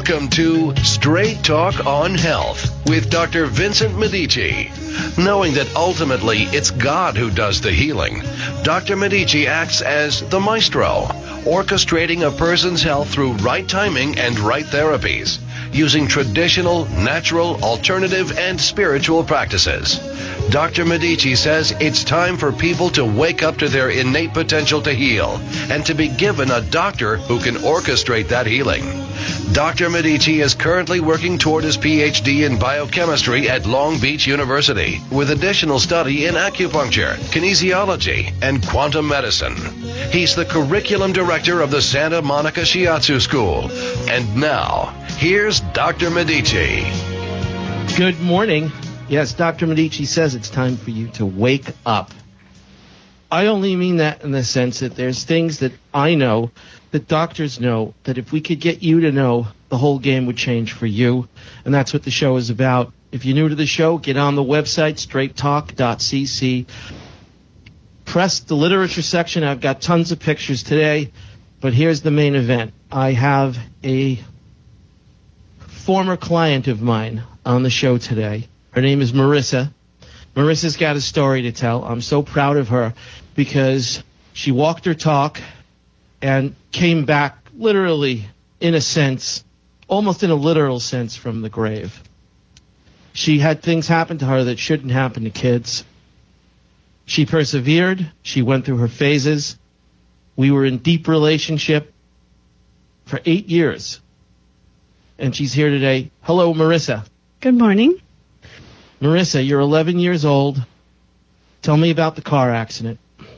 Welcome to Straight Talk on Health with Dr. Vincent Medici. Knowing that ultimately it's God who does the healing, Dr. Medici acts as the maestro, orchestrating a person's health through right timing and right therapies, using traditional, natural, alternative, and spiritual practices. Dr. Medici says it's time for people to wake up to their innate potential to heal and to be given a doctor who can orchestrate that healing. Dr. Medici is currently working toward his PhD in biochemistry at Long Beach University with additional study in acupuncture, kinesiology, and quantum medicine. He's the curriculum director of the Santa Monica Shiatsu School. And now, here's Dr. Medici. Good morning. Yes, Dr. Medici says it's time for you to wake up. I only mean that in the sense that there's things that I know, that doctors know, that if we could get you to know, the whole game would change for you. And that's what the show is about. If you're new to the show, get on the website, straighttalk.cc. Press the literature section. I've got tons of pictures today. But here's the main event. I have a former client of mine on the show today. Her name is Marissa. Marissa's got a story to tell. I'm so proud of her because she walked her talk and came back literally, in a sense, almost in a literal sense, from the grave. She had things happen to her that shouldn't happen to kids. She persevered. She went through her phases. We were in deep relationship for 8 years. And she's here today. Hello, Marissa. Good morning. Marissa, you're 11 years old. Tell me about the car accident.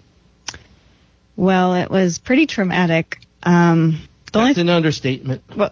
Well, it was pretty traumatic. That's an understatement. Well,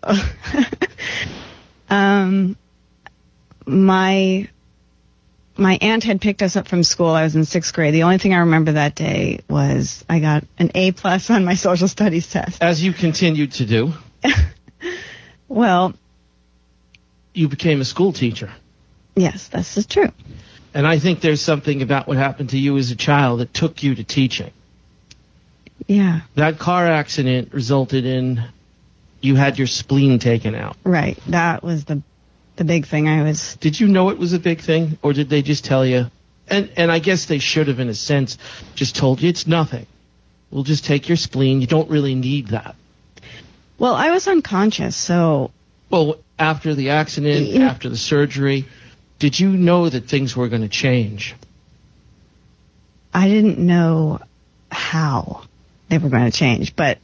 my aunt had picked us up from school. I was in 6th grade. The only thing I remember that day was I got an A+ on my social studies test. As you continued to do. Well, you became a school teacher. Yes, that's true. And I think there's something about what happened to you as a child that took you to teaching. Yeah. That car accident resulted in you had your spleen taken out. Right. That was the big thing. Did you know it was a big thing, or did they just tell you? And I guess they should have, in a sense, just told you it's nothing. We'll just take your spleen. You don't really need that. Well, I was unconscious, so... Well, after the accident, after the surgery, did you know that things were going to change? I didn't know how they were going to change, but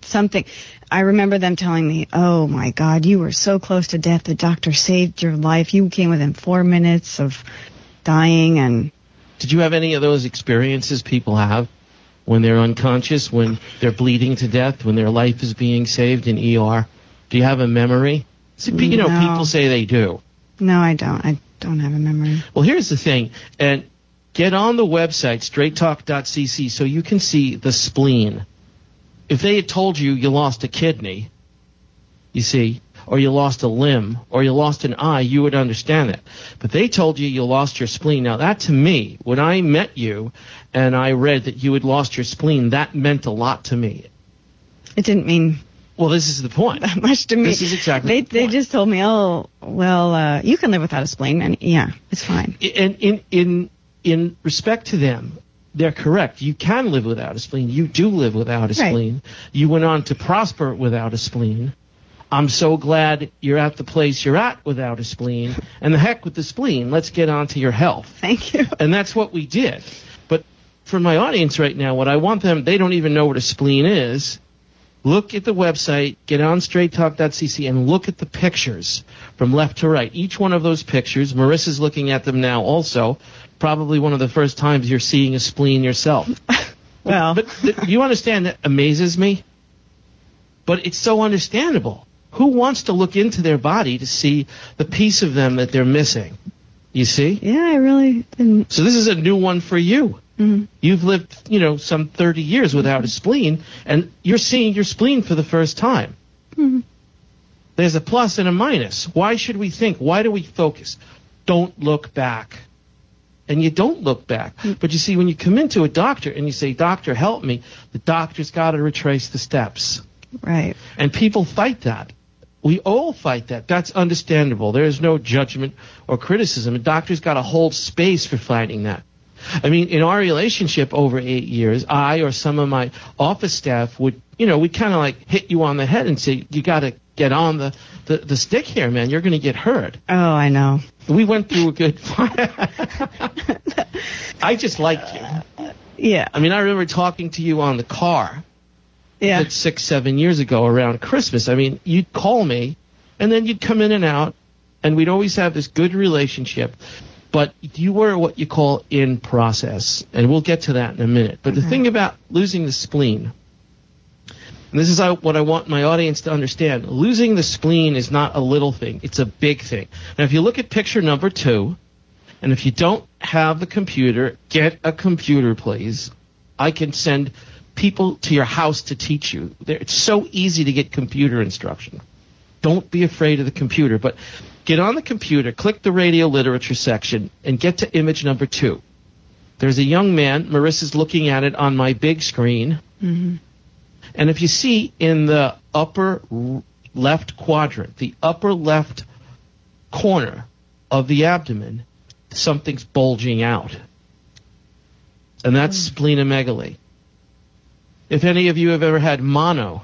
I remember them telling me, oh my God, you were so close to death. The doctor saved your life. You came within 4 minutes of dying. And did you have any of those experiences people have when they're unconscious, when they're bleeding to death, when their life is being saved in ER? Do you have a memory? No. People say they do. No, I don't. I don't have a memory. Well, here's the thing, and get on the website, straighttalk.cc, so you can see the spleen. If they had told you lost a kidney, you see, or you lost a limb, or you lost an eye, you would understand that. But they told you lost your spleen. Now, that to me, when I met you and I read that you had lost your spleen, that meant a lot to me. It didn't mean... Well, this is the point. That much to me. This is exactly the point. They just told me, oh, well, you can live without a spleen, and yeah, it's fine. And in respect to them, they're correct. You can live without a spleen. You do live without a spleen. You went on to prosper without a spleen. I'm so glad you're at the place you're at without a spleen. And the heck with the spleen. Let's get on to your health. Thank you. And that's what we did. But for my audience right now, what I want them, they don't even know what a spleen is. Look at the website, get on straighttalk.cc, and look at the pictures from left to right. Each one of those pictures, Marissa's looking at them now also, probably one of the first times you're seeing a spleen yourself. Well. But you understand that amazes me? But it's so understandable. Who wants to look into their body to see the piece of them that they're missing? You see? Yeah, I really didn't. So this is a new one for you. Mm-hmm. You've lived, some 30 years without a spleen, and you're seeing your spleen for the first time. Mm-hmm. There's a plus and a minus. Why should we think? Why do we focus? Don't look back. And you don't look back. Mm-hmm. But you see, when you come into a doctor and you say, doctor, help me, the doctor's got to retrace the steps. Right. And people fight that. We all fight that. That's understandable. There is no judgment or criticism. A doctor's got to hold space for fighting that. I mean, in our relationship over 8 years, I or some of my office staff would, we kind of like hit you on the head and say, you got to get on the stick here, man. You're going to get hurt. Oh, I know. We went through a good fight. I just liked you. Yeah. I mean, I remember talking to you on the car. Yeah. 6-7 years ago around Christmas. I mean, you'd call me, and then you'd come in and out, and we'd always have this good relationship. But you were what you call in process, and we'll get to that in a minute. But the thing about losing the spleen, and this is what I want my audience to understand, losing the spleen is not a little thing. It's a big thing. Now, if you look at picture number 2, and if you don't have the computer, get a computer, please. I can send people to your house to teach you. It's so easy to get computer instruction. Don't be afraid of the computer, but get on the computer, click the radio literature section, and get to image number 2. There's a young man. Marissa's looking at it on my big screen. Mm-hmm. And if you see in the upper left quadrant, the upper left corner of the abdomen, something's bulging out. And that's splenomegaly. If any of you have ever had mono,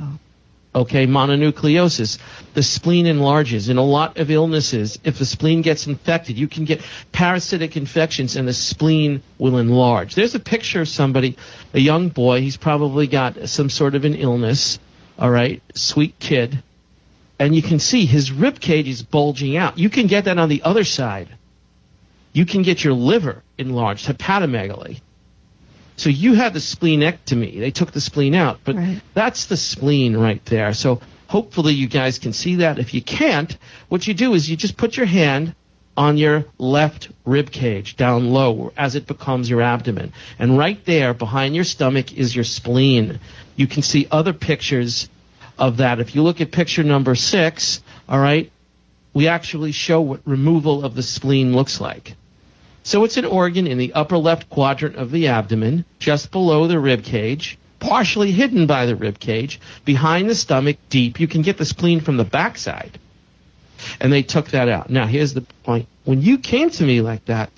mononucleosis, the spleen enlarges. In a lot of illnesses, if the spleen gets infected, you can get parasitic infections and the spleen will enlarge. There's a picture of somebody, a young boy. He's probably got some sort of an illness, all right, sweet kid. And you can see his rib cage is bulging out. You can get that on the other side. You can get your liver enlarged, hepatomegaly. So you had the splenectomy. They took the spleen out, but that's the spleen right there. So hopefully you guys can see that. If you can't, what you do is you just put your hand on your left rib cage down low as it becomes your abdomen. And right there behind your stomach is your spleen. You can see other pictures of that. If you look at picture number 6, all right, we actually show what removal of the spleen looks like. So it's an organ in the upper left quadrant of the abdomen, just below the rib cage, partially hidden by the rib cage, behind the stomach, deep. You can get the spleen from the backside. And they took that out. Now, here's the point. When you came to me like that,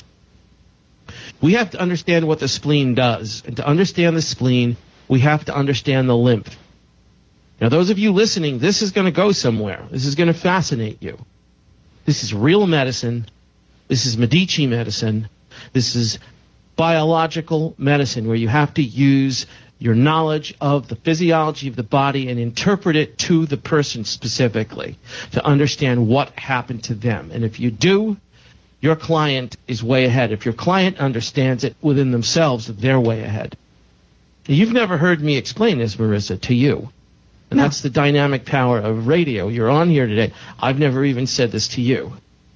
we have to understand what the spleen does. And to understand the spleen, we have to understand the lymph. Now, those of you listening, this is going to go somewhere. This is going to fascinate you. This is real medicine. This is Medici medicine. This is biological medicine where you have to use your knowledge of the physiology of the body and interpret it to the person specifically to understand what happened to them. And if you do, your client is way ahead. If your client understands it within themselves, they're way ahead. You've never heard me explain this, Marissa, to you. And that's the dynamic power of radio. You're on here today. I've never even said this to you.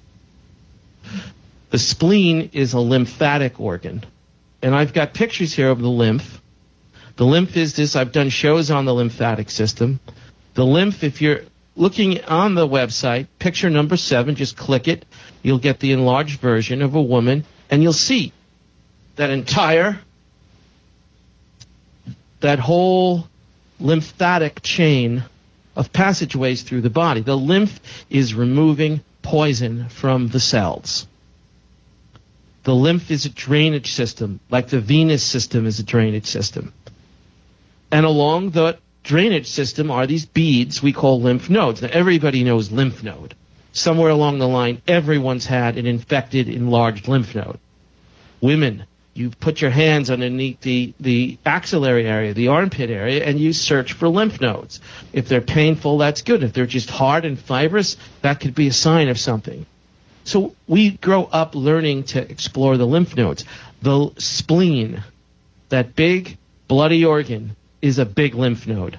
The spleen is a lymphatic organ. And I've got pictures here of the lymph. The lymph is this. I've done shows on the lymphatic system. The lymph, if you're looking on the website, picture number 7, just click it. You'll get the enlarged version of a woman, and you'll see that whole lymphatic chain of passageways through the body. The lymph is removing poison from the cells. The lymph is a drainage system, like the venous system is a drainage system. And along the drainage system are these beads we call lymph nodes. Now, everybody knows lymph node. Somewhere along the line, everyone's had an infected, enlarged lymph node. Women, you put your hands underneath the axillary area, the armpit area, and you search for lymph nodes. If they're painful, that's good. If they're just hard and fibrous, that could be a sign of something. So we grow up learning to explore the lymph nodes. The spleen, that big bloody organ, is a big lymph node.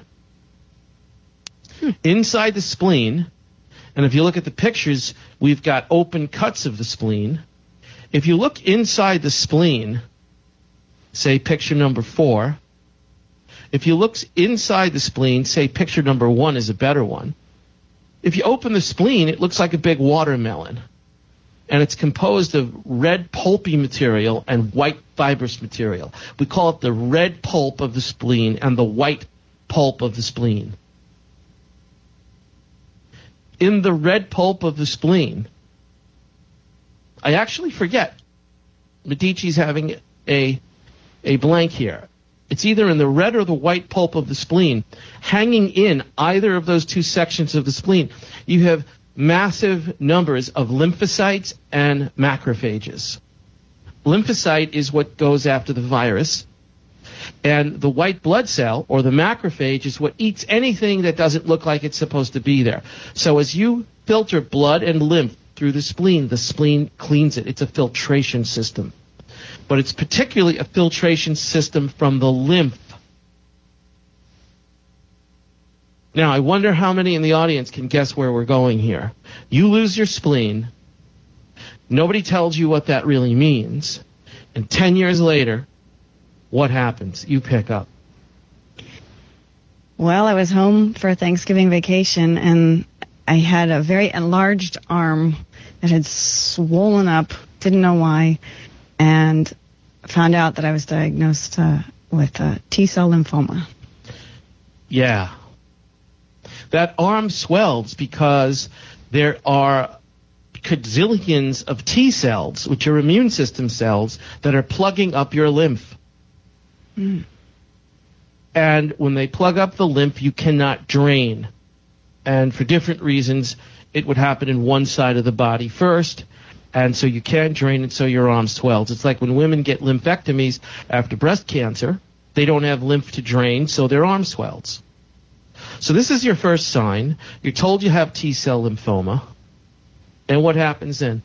Inside the spleen, and if you look at the pictures, we've got open cuts of the spleen. If you look inside the spleen, say picture number 4, if you look inside the spleen, say picture number 1 is a better one. If you open the spleen, it looks like a big watermelon. And it's composed of red pulpy material and white fibrous material. We call it the red pulp of the spleen and the white pulp of the spleen. in the red pulp of the spleen. I actually forget. Medici's having a blank here. It's either in the red or the white pulp of the spleen. Hanging in either of those two sections of the spleen, you have massive numbers of lymphocytes and macrophages. Lymphocyte is what goes after the virus, and the white blood cell, or the macrophage, is what eats anything that doesn't look like it's supposed to be there. So as you filter blood and lymph through the spleen cleans it. It's a filtration system. But it's particularly a filtration system from the lymph. Now, I wonder how many in the audience can guess where we're going here. You lose your spleen. Nobody tells you what that really means. And 10 years later, what happens? You pick up. Well, I was home for a Thanksgiving vacation, and I had a very enlarged arm that had swollen up, didn't know why, and found out that I was diagnosed with T-cell lymphoma. Yeah. That arm swells because there are gazillions of T cells, which are immune system cells, that are plugging up your lymph. Mm. And when they plug up the lymph, you cannot drain. And for different reasons, it would happen in one side of the body first, and so you can't drain it, so your arm swells. It's like when women get lymphectomies after breast cancer, they don't have lymph to drain, so their arm swells. So this is your first sign. You're told you have T-cell lymphoma. And what happens then?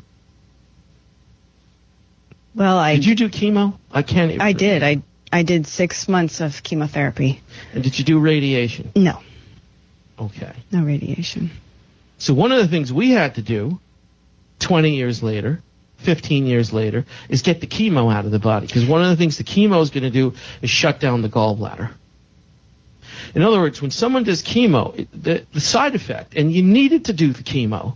Well, Did you do chemo? I can't even remember. did. I did 6 months of chemotherapy. And did you do radiation? No. Okay. No radiation. So one of the things we had to do 20 years later, 15 years later, is get the chemo out of the body. Because one of the things the chemo is going to do is shut down the gallbladder. In other words, when someone does chemo, the side effect, and you needed to do the chemo,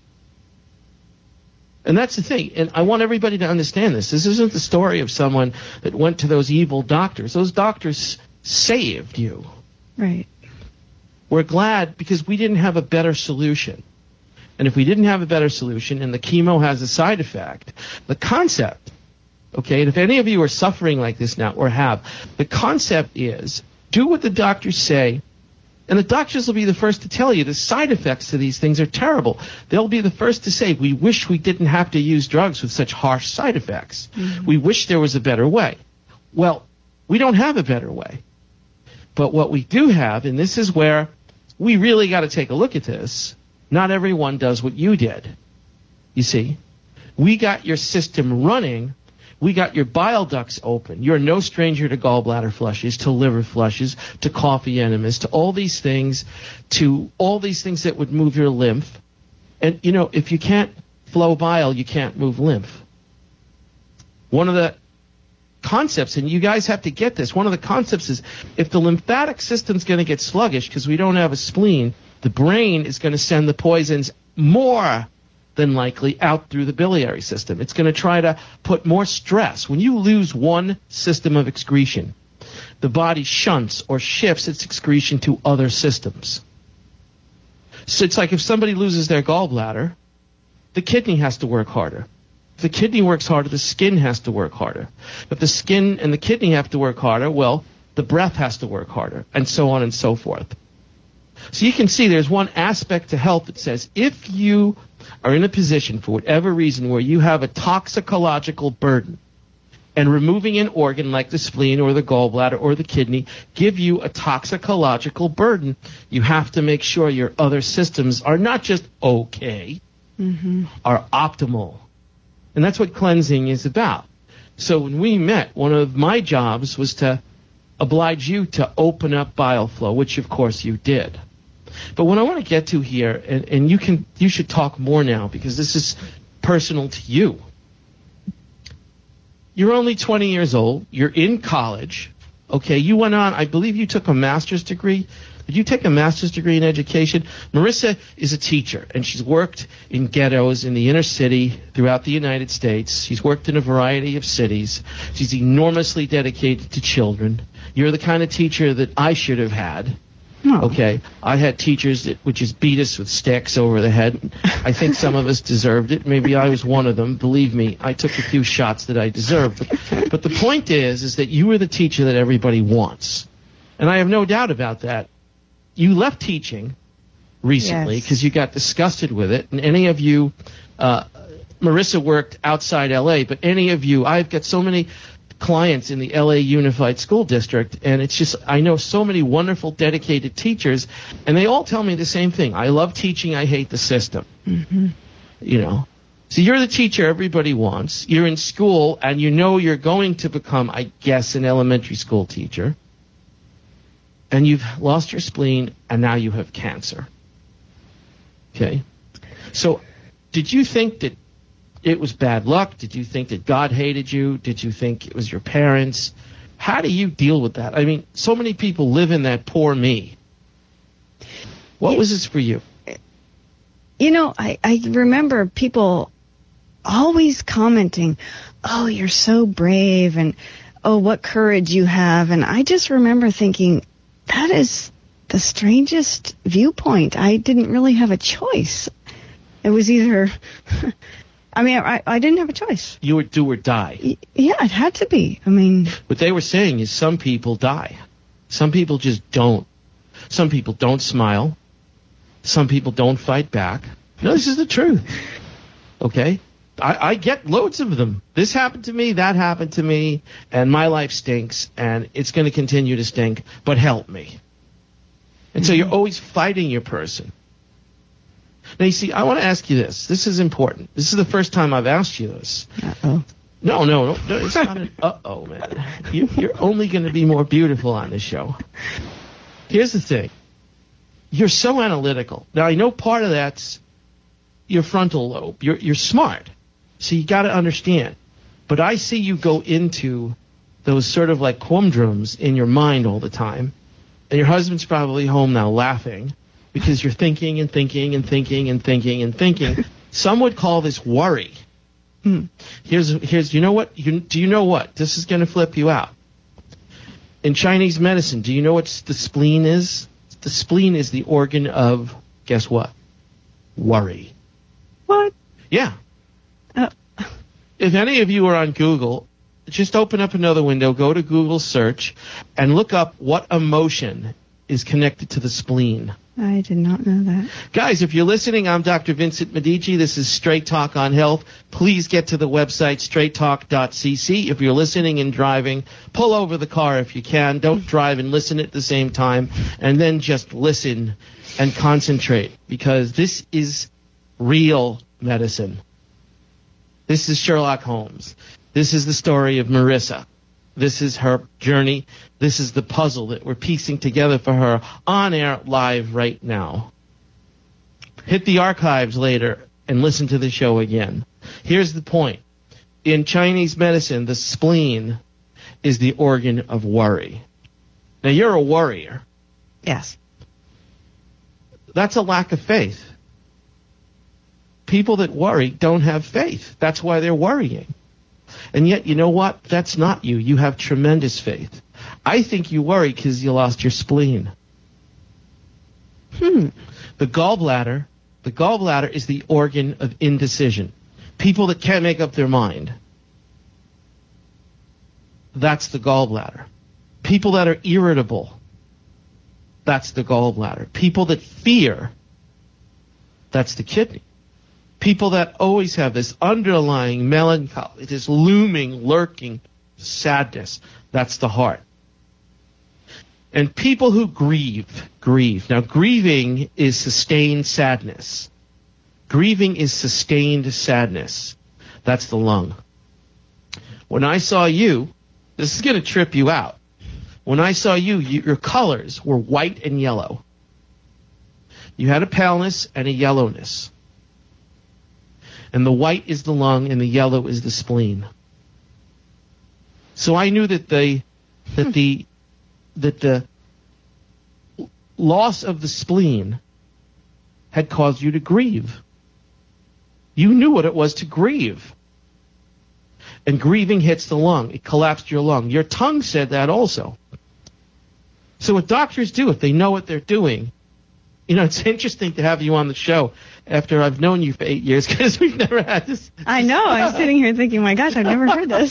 and that's the thing, and I want everybody to understand this. This isn't the story of someone that went to those evil doctors. Those doctors saved you. Right. We're glad because we didn't have a better solution. And if we didn't have a better solution and the chemo has a side effect, the concept, okay, and if any of you are suffering like this now or have, the concept is do what the doctors say, and the doctors will be the first to tell you the side effects to these things are terrible. They'll be the first to say, we wish we didn't have to use drugs with such harsh side effects. Mm-hmm. We wish there was a better way. Well, we don't have a better way. But what we do have, and this is where we really got to take a look at this, not everyone does what you did. You see, we got your system running. We got your bile ducts open. You're no stranger to gallbladder flushes, to liver flushes, to coffee enemas, to all these things that would move your lymph. And, you know, if you can't flow bile, you can't move lymph. One of the concepts, and you guys have to get this, one of the concepts is if the lymphatic system's going to get sluggish because we don't have a spleen, the brain is going to send the poisons more than likely out through the biliary system. It's going to try to put more stress. When you lose one system of excretion, the body shunts or shifts its excretion to other systems. So it's like if somebody loses their gallbladder, the kidney has to work harder. If the kidney works harder, the skin has to work harder. If the skin and the kidney have to work harder, well, the breath has to work harder, and so on and so forth. So you can see there's one aspect to health that says if you are in a position for whatever reason where you have a toxicological burden, and removing an organ like the spleen or the gallbladder or the kidney give you a toxicological burden, you have to make sure your other systems are not just okay, are optimal. And that's what cleansing is about. So when we met, one of my jobs was to oblige you to open up bile flow, which of course you did. But what I want to get to here, and you should talk more now because this is personal to you. You're only 20 years old. You're in college. Okay, you went on, I believe you took a master's degree. Did you take a master's degree in education? Marissa is a teacher, and she's worked in ghettos in the inner city throughout the United States. She's worked in a variety of cities. She's enormously dedicated to children. You're the kind of teacher that I should have had. Okay, I had teachers that would just beat us with sticks over the head. I think some of us deserved it. Maybe I was one of them. Believe me, I took a few shots that I deserved. But the point is that you were the teacher that everybody wants. And I have no doubt about that. You left teaching recently because you got disgusted with it. And any of you, Marissa worked outside L.A., but any of you, I've got so many clients in the L.A. Unified School District, and it's just, I know so many wonderful, dedicated teachers, and they all tell me the same thing. I love teaching, I hate the system. Mm-hmm. You know? So you're the teacher everybody wants. You're in school, and you know you're going to become, I guess, an elementary school teacher. And you've lost your spleen, and now you have cancer. Okay? So, did you think that it was bad luck? Did you think that God hated you? Did you think it was your parents? How do you deal with that? I mean, so many people live in that poor me. What was this for you? You know, I remember people always commenting, oh, you're so brave, and oh, what courage you have. And I just remember thinking, that is the strangest viewpoint. I didn't really have a choice. It was either... I mean, I didn't have a choice. You were do or die. Yeah, it had to be. I mean... What they were saying is some people die. Some people just don't. Some people don't smile. Some people don't fight back. No, this is the truth. Okay? I get loads of them. This happened to me, that happened to me, and my life stinks, and it's going to continue to stink, but help me. And so you're always fighting your person. Now, you see, I want to ask you this. This is important. This is the first time I've asked you this. Uh-oh. No, it's not an uh-oh, man. You're only going to be more beautiful on this show. Here's the thing. You're so analytical. Now, I know part of that's your frontal lobe. You're smart, so you got to understand. But I see you go into those sort of like quandrums in your mind all the time, and your husband's probably home now laughing, because you're thinking and thinking and thinking and thinking and thinking. Some would call this worry. Here's you know what? Do you know what? This is going to flip you out. In Chinese medicine, do you know what the spleen is? The spleen is the organ of, guess what? Worry. What? Yeah. If any of you are on Google, just open up another window, go to Google search, and look up what emotion is connected to the spleen. I did not know that. Guys, if you're listening, I'm Dr. Vincent Medici. This is Straight Talk on Health. Please get to the website, straighttalk.cc. If you're listening and driving, pull over the car if you can. Don't drive and listen at the same time. And then just listen and concentrate, because this is real medicine. This is Sherlock Holmes. This is the story of Marissa. This is her journey. This is the puzzle that we're piecing together for her on air live right now. Hit the archives later and listen to the show again. Here's the point. In Chinese medicine, the spleen is the organ of worry. Now, you're a worrier. Yes. That's a lack of faith. People that worry don't have faith. That's why they're worrying. And yet, you know what? That's not you. You have tremendous faith. I think you worry because you lost your spleen. The gallbladder is the organ of indecision. People that can't make up their mind. That's the gallbladder. People that are irritable. That's the gallbladder. People that fear. That's the kidney. People that always have this underlying melancholy, this looming, lurking sadness, that's the heart. And people who grieve. Now, grieving is sustained sadness. Grieving is sustained sadness. That's the lung. When I saw you, this is going to trip you out. When I saw you, your colors were white and yellow. You had a paleness and a yellowness. And the white is the lung and the yellow is the spleen. So I knew that the loss of the spleen had caused you to grieve. You knew what it was to grieve. And grieving hits the lung. It collapsed your lung. Your tongue said that also. So what doctors do, if they know what they're doing, it's interesting to have you on the show after I've known you for 8 years, because we've never had this. I know. I'm sitting here thinking, my gosh, I've never heard this.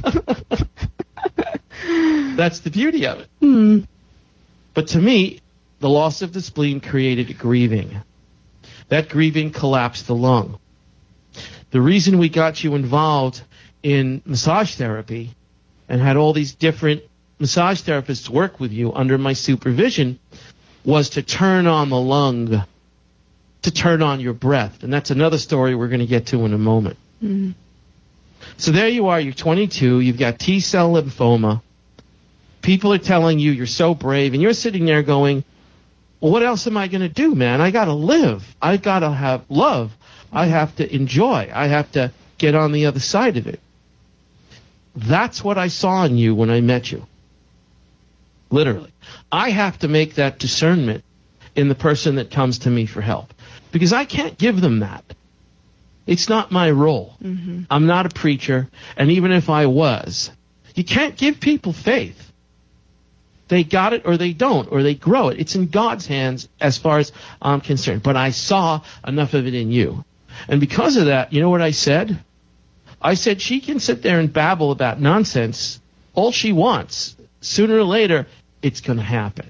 That's the beauty of it. Mm. But to me, the loss of the spleen created grieving. That grieving collapsed the lung. The reason we got you involved in massage therapy and had all these different massage therapists work with you under my supervision was to turn on the lung, to turn on your breath. And that's another story we're going to get to in a moment. Mm. So there you are, you're 22, you've got T-cell lymphoma. People are telling you you're so brave, and you're sitting there going, well, what else am I going to do, man? I got to live. I got to have love. I have to enjoy. I have to get on the other side of it. That's what I saw in you when I met you. Literally. I have to make that discernment in the person that comes to me for help, because I can't give them that. It's not my role. Mm-hmm. I'm not a preacher, and even if I was, you can't give people faith. They got it or they don't, or they grow it. It's in God's hands as far as I'm concerned. But I saw enough of it in you. And because of that, you know what I said? I said she can sit there and babble about nonsense all she wants. Sooner or later, it's going to happen.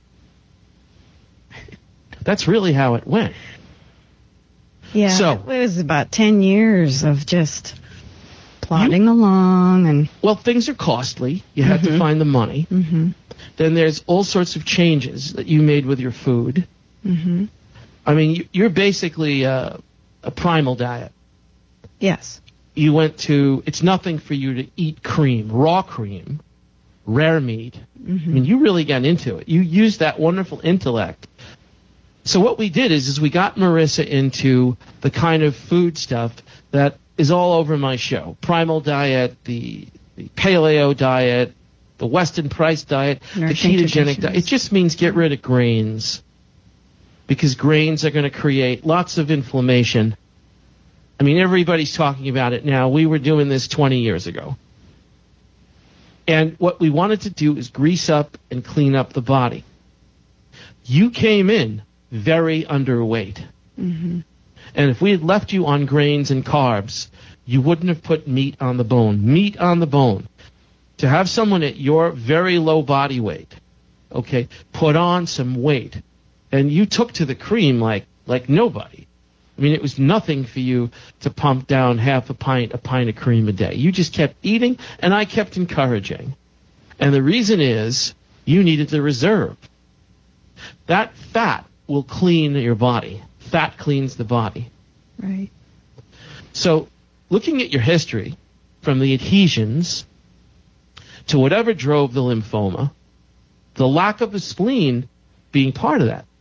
That's really how it went. Yeah, so, it was about 10 years of just plodding along. And well, things are costly. You had to find the money. Mm-hmm. Then there's all sorts of changes that you made with your food. Mm-hmm. I mean, you're basically a primal diet. Yes. You went to, it's nothing for you to eat cream, raw cream, rare meat. Mm-hmm. I mean, you really got into it. You used that wonderful intellect. So what we did is we got Marissa into the kind of food stuff that is all over my show. Primal diet, the paleo diet, the Weston Price diet, the ketogenic diet. It just means get rid of grains, because grains are going to create lots of inflammation. I mean, everybody's talking about it now. We were doing this 20 years ago. And what we wanted to do is grease up and clean up the body. You came in very underweight. Mm-hmm. And if we had left you on grains and carbs, you wouldn't have put meat on the bone. Meat on the bone. To have someone at your very low body weight, okay, put on some weight, and you took to the cream like nobody. I mean, it was nothing for you to pump down half a pint of cream a day. You just kept eating, and I kept encouraging. And the reason is you needed the reserve. That fat will clean your body. Fat cleans the body. Right. So looking at your history, from the adhesions to whatever drove the lymphoma, the lack of a spleen being part of that.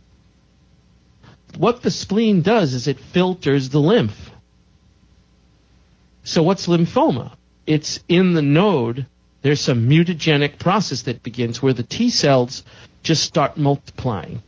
What the spleen does is it filters the lymph. So what's lymphoma? It's in the node. There's some mutagenic process that begins where the T cells just start multiplying.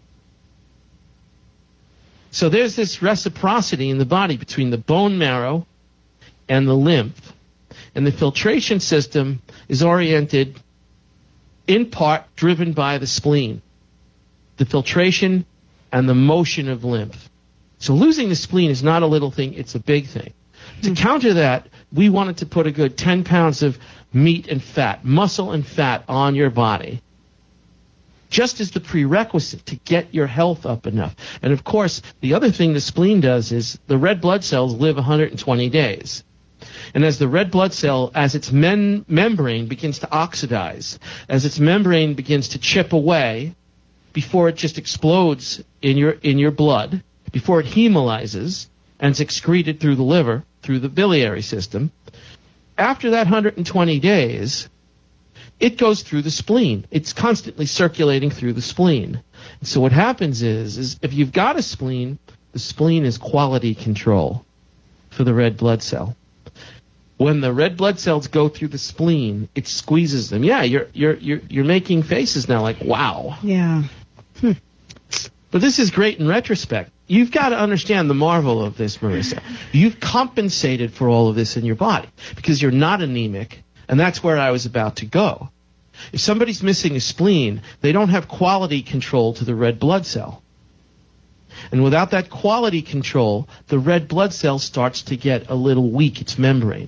So there's this reciprocity in the body between the bone marrow and the lymph. And the filtration system is oriented, in part, driven by the spleen. The filtration and the motion of lymph. So losing the spleen is not a little thing, it's a big thing. To counter that, we wanted to put a good 10 pounds of meat and fat, muscle and fat on your body, just as the prerequisite to get your health up enough. And of course, the other thing the spleen does is the red blood cells live 120 days. And as the red blood cell, as its membrane begins to oxidize, as its membrane begins to chip away, before it just explodes in your blood, before it hemolyzes and is excreted through the liver, through the biliary system, after that 120 days, it goes through the spleen. It's constantly circulating through the spleen. And so what happens is if you've got a spleen, the spleen is quality control for the red blood cell. When the red blood cells go through the spleen, it squeezes them. Yeah, you're making faces now like, wow. Yeah. But this is great in retrospect. You've got to understand the marvel of this, Marissa. You've compensated for all of this in your body because you're not anemic, and that's where I was about to go. If somebody's missing a spleen, they don't have quality control to the red blood cell. And without that quality control, the red blood cell starts to get a little weak, its membrane.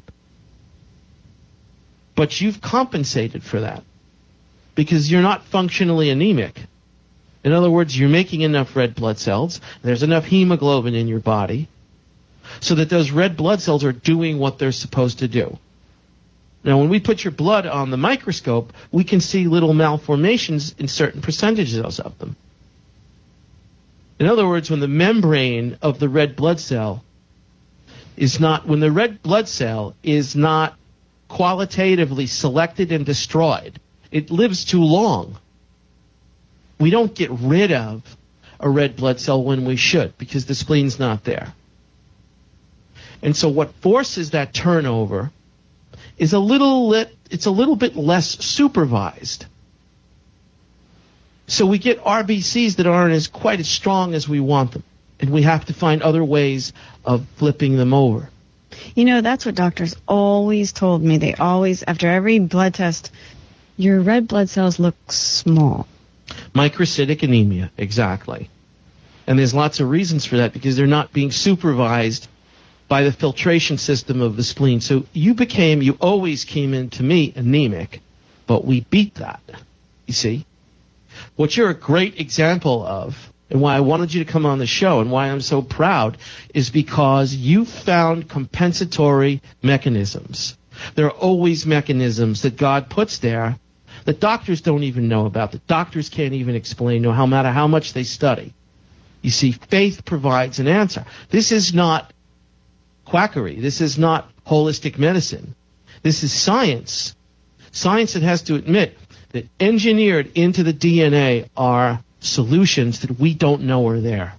But you've compensated for that because you're not functionally anemic. In other words, you're making enough red blood cells, there's enough hemoglobin in your body, so that those red blood cells are doing what they're supposed to do. Now, when we put your blood on the microscope, we can see little malformations in certain percentages of them. In other words, when the membrane of the red blood cell is not, when the red blood cell is not qualitatively selected and destroyed, it lives too long. We don't get rid of a red blood cell when we should because the spleen's not there. And so what forces that turnover is it's a little bit less supervised. So we get RBCs that aren't quite as strong as we want them. And we have to find other ways of flipping them over. You know, that's what doctors always told me. They always, after every blood test, your red blood cells look small. Microcytic anemia, exactly. And there's lots of reasons for that because they're not being supervised by the filtration system of the spleen. So you always came in to me anemic, but we beat that, you see. What you're a great example of, and why I wanted you to come on the show, and why I'm so proud, is because you found compensatory mechanisms. There are always mechanisms that God puts there that doctors don't even know about, that doctors can't even explain, no matter how much they study. You see, faith provides an answer. This is not quackery. This is not holistic medicine. This is science. Science that has to admit that engineered into the DNA are solutions that we don't know are there.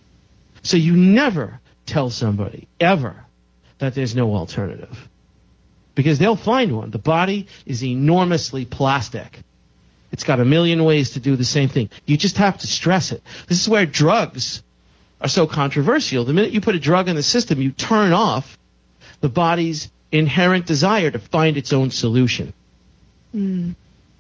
So you never tell somebody, ever, that there's no alternative. Because they'll find one. The body is enormously plastic. It's got a million ways to do the same thing. You just have to stress it. This is where drugs are so controversial. The minute you put a drug in the system, you turn off the body's inherent desire to find its own solution. Mm.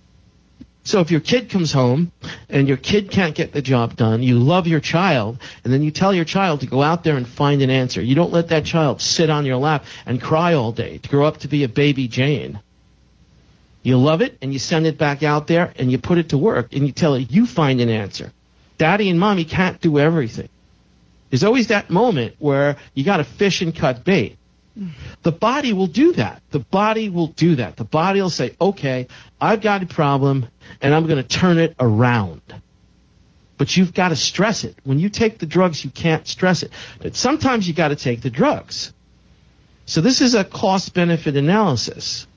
So if your kid comes home and your kid can't get the job done, you love your child, and then you tell your child to go out there and find an answer. You don't let that child sit on your lap and cry all day to grow up to be a baby Jane. You love it, and you send it back out there, and you put it to work, and you tell it, you find an answer. Daddy and mommy can't do everything. There's always that moment where you got to fish and cut bait. The body will do that. The body will do that. The body will say, okay, I've got a problem, and I'm going to turn it around. But you've got to stress it. When you take the drugs, you can't stress it. But sometimes you got to take the drugs. So this is a cost-benefit analysis.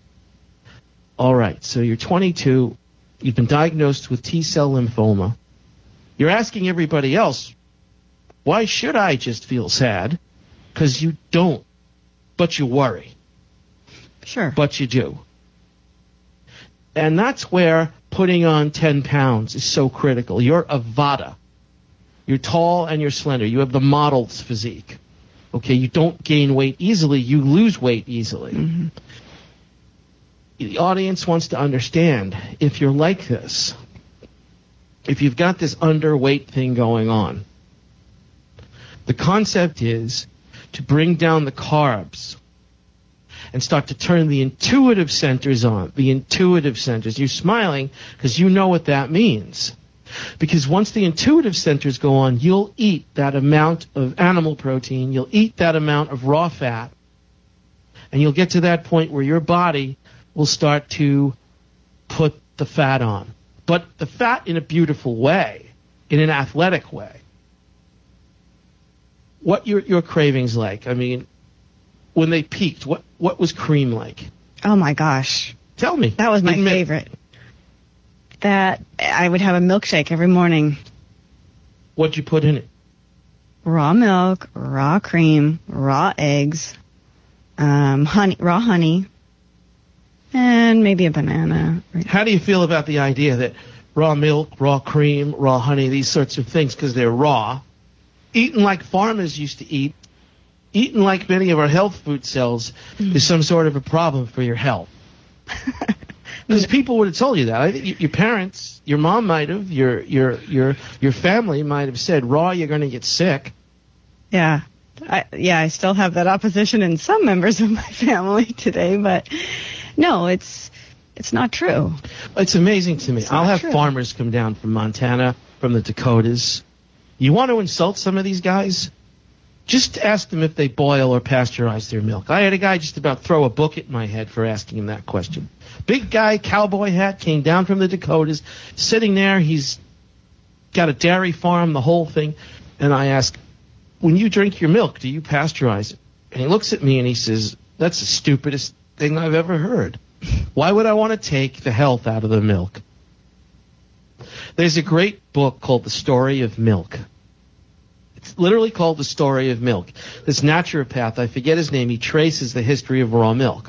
All right, so you're 22. You've been diagnosed with T-cell lymphoma. You're asking everybody else, why should I just feel sad? Because you don't. But you worry. Sure. But you do. And that's where putting on 10 pounds is so critical. You're a Vata. You're tall and you're slender. You have the model's physique. Okay, you don't gain weight easily. You lose weight easily. Mm-hmm. The audience wants to understand, if you're like this, if you've got this underweight thing going on, the concept is to bring down the carbs and start to turn the intuitive centers on. The intuitive centers. You're smiling because you know what that means. Because once the intuitive centers go on, you'll eat that amount of animal protein, you'll eat that amount of raw fat, and you'll get to that point where your body will start to put the fat on. But the fat in a beautiful way, in an athletic way. What your cravings like? I mean, when they peaked, what was cream like? Oh my gosh. Tell me. That was my favorite. That I would have a milkshake every morning. What'd you put in it? Raw milk, raw cream, raw eggs, honey, raw honey, and maybe a banana. How do you feel about the idea that raw milk, raw cream, raw honey, these sorts of things, because they're raw, eaten like farmers used to eat, eaten like many of our health food cells, is some sort of a problem for your health? Because people would have told you that. I think your parents, your mom might have, your family might have said, raw, you're going to get sick. Yeah. I still have that opposition in some members of my family today, but no, it's not true. It's amazing to me. I'll have true. farmers come down from Montana, from the Dakotas. You want to insult some of these guys? Just ask them if they boil or pasteurize their milk. I had a guy just about throw a book at my head for asking him that question. Big guy, cowboy hat, came down from the Dakotas, sitting there. He's got a dairy farm, the whole thing. And I ask, when you drink your milk, do you pasteurize it? And he looks at me and he says, that's the stupidest thing I've ever heard. Why would I want to take the health out of the milk? There's a great book called The Story of Milk. It's literally called The Story of Milk. This naturopath, I forget his name, he traces the history of raw milk.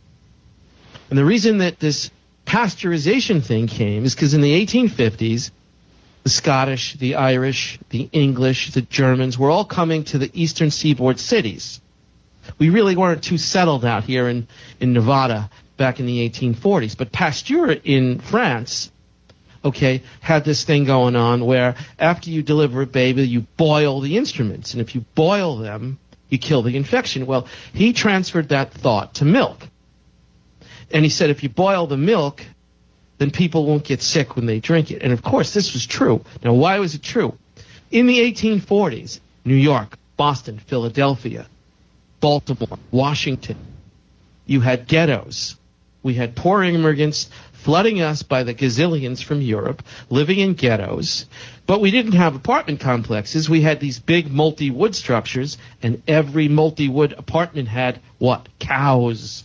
And the reason that this pasteurization thing came is because in the 1850s, the Scottish, the Irish, the English, the Germans were all coming to the eastern seaboard cities. We really weren't too settled out here in Nevada back in the 1840s. But Pasteur in France, had this thing going on where after you deliver a baby, you boil the instruments. And if you boil them, you kill the infection. Well, he transferred that thought to milk. And he said if you boil the milk, then people won't get sick when they drink it. And, of course, this was true. Now, why was it true? In the 1840s, New York, Boston, Philadelphia, Baltimore, Washington, you had ghettos. We had poor immigrants flooding us by the gazillions from Europe, living in ghettos. But we didn't have apartment complexes. We had these big multi-wood structures, and every multi-wood apartment had what? Cows.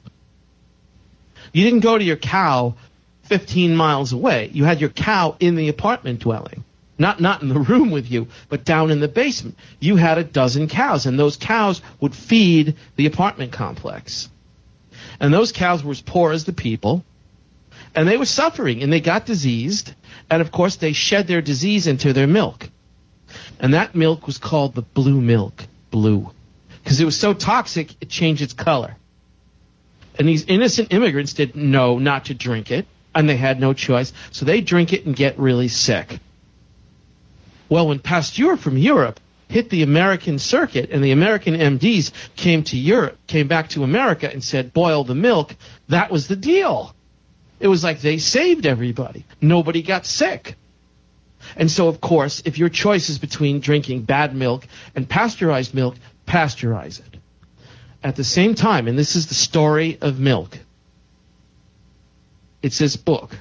You didn't go to your cow 15 miles away. You had your cow in the apartment dwelling. Not in the room with you, but down in the basement. You had a dozen cows, and those cows would feed the apartment complex. And those cows were as poor as the people, and they were suffering, and they got diseased, and of course they shed their disease into their milk. And that milk was called the blue milk, blue, because it was so toxic it changed its color. And these innocent immigrants didn't know not to drink it, and they had no choice, so they drink it and get really sick. Well, when Pasteur from Europe hit the American circuit and the American MDs came back to America and said, boil the milk, that was the deal. It was like they saved everybody. Nobody got sick. And so, of course, if your choice is between drinking bad milk and pasteurized milk, pasteurize it. At the same time, and this is the story of milk, it's this book.